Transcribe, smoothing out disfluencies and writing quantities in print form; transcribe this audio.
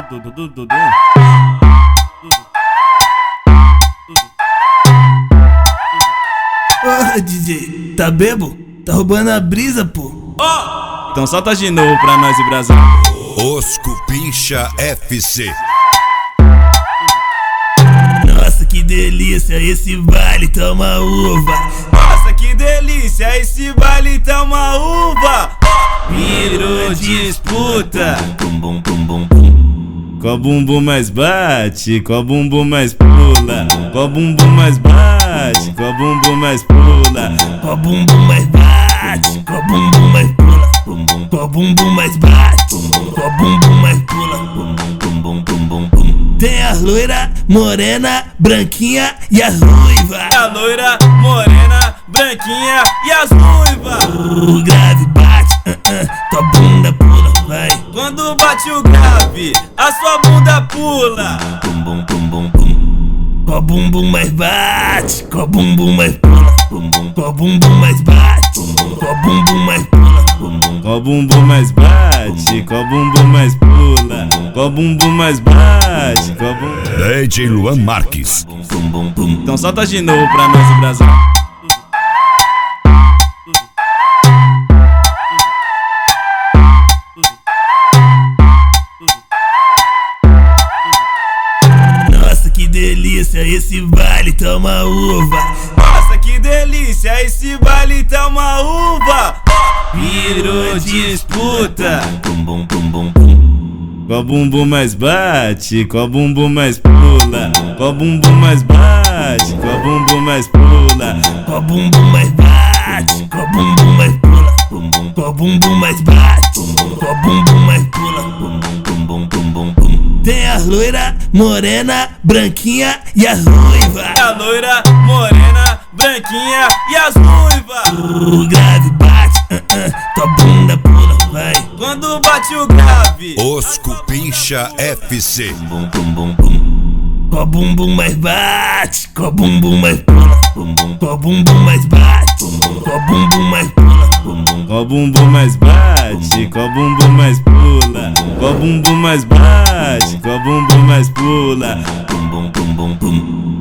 Ô, DJ, tá bebo? Tá roubando a brisa, pô. Então solta de novo pra nós e Brasil. Os Cupincha FC. Nossa, que delícia esse baile, toma uva. Nossa, que delícia, esse baile tá uma uva. Virou disputa. Qual bumbum mais bate, qual bumbum mais pula. Qual bumbum mais bate, qual bumbum mais pula. Qual bumbum mais bate, qual bumbum mais pula. Qual bumbum mais bate, qual bumbum mais pula. Tem a loira, morena, branquinha e as ruivas. A loira, morena, branquinha e as ruivas. O grave bate, tua bunda pula, vai. Quando bate o grave, a sua bunda pula. Qual bumbum mais bate, qual bumbum mais pula. Qual bumbum mais bate, qual bumbum mais pula. Qual bumbum mais bate, qual bumbum mais pula. Qual bumbum mais bate, qual bumbum. DJ Luan Marques. Então solta de novo pra nós e Brasil. Nossa, que delícia esse baile, toma uva. Nossa, que delícia, esse baile tá uma uva. Virou disputa. Qual bumbum mais bate, qual bumbum mais pula. Qual bumbum mais bate, qual bumbum mais pula. Qual bumbum mais bate, qual bumbum mais pula. Qual bumbum mais bate, qual bumbum mais pula. Tem a loira, morena, branquinha e as ruivas. A loira, morena, branquinha e as ruivas. O grave bate, tua bunda pula, vai. Quando bate o grave, Os Cupincha FC. Qual bumbum mais bate, qual bumbum mais pula. Qual bumbum mais bate, qual bumbum mais pula. qual bumbum mais bate, qual bumbum mais pula. Qual bumbum mais bate, qual bumbum mais pula.